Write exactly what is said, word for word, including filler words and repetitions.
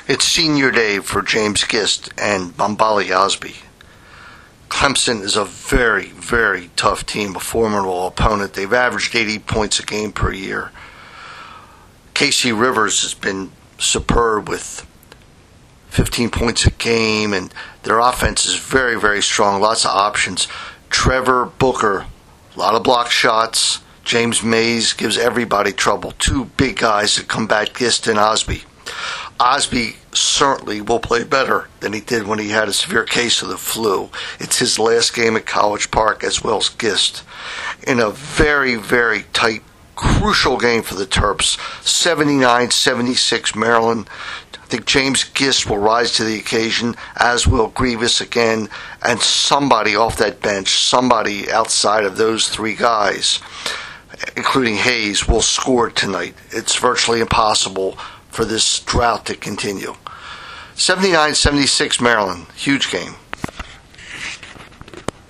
It's senior day for James Gist and Bombali Osby. Clemson is a very, very tough team, a formidable opponent. They've averaged eighty points a game per year. Casey Rivers has been superb with fifteen points a game, and their offense is very, very strong. Lots of options. Trevor Booker, a lot of block shots. James Mays gives everybody trouble. Two big guys that combat Gist and Osby. Osby certainly will play better than he did when he had a severe case of the flu. It's his last game at College Park, as well as Gist. In a very, very tight, crucial game for the Terps, seventy-nine seventy-six Maryland. I think James Gist will rise to the occasion, as will Grievous again, and somebody off that bench, somebody outside of those three guys, including Hayes, will score tonight. It's virtually impossible for this drought to continue. seventy-nine seventy-six Maryland, huge game.